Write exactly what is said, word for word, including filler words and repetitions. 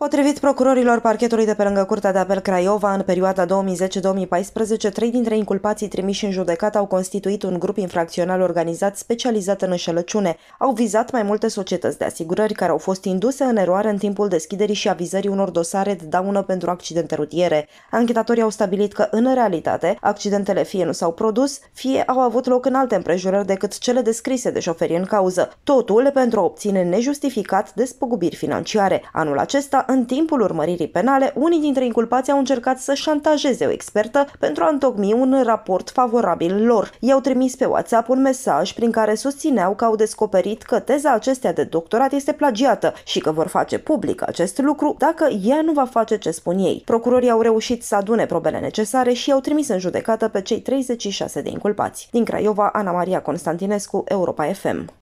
Potrivit procurorilor parchetului de pe lângă Curtea de Apel Craiova, în perioada două mii zece - două mii paisprezece, trei dintre inculpații trimiși în judecată au constituit un grup infracțional organizat specializat în înșelăciune. Au vizat mai multe societăți de asigurări care au fost induse în eroare în timpul deschiderii și avizării unor dosare de daună pentru accidente rutiere. Anchetatorii au stabilit că, în realitate, accidentele fie nu s-au produs, fie au avut loc în alte împrejurări decât cele descrise de șoferii în cauză. Totul pentru a obține nejustificat despăgubiri financiare. Anul acesta, în timpul urmăririi penale, unii dintre inculpați au încercat să șantajeze o expertă pentru a întocmi un raport favorabil lor. I-au trimis pe WhatsApp un mesaj prin care susțineau că au descoperit că teza acesteia de doctorat este plagiată și că vor face public acest lucru dacă ea nu va face ce spun ei. Procurorii au reușit să adune probele necesare și i-au trimis în judecată pe cei treizeci și șase de inculpați. Din Craiova, Ana Maria Constantinescu, Europa F M.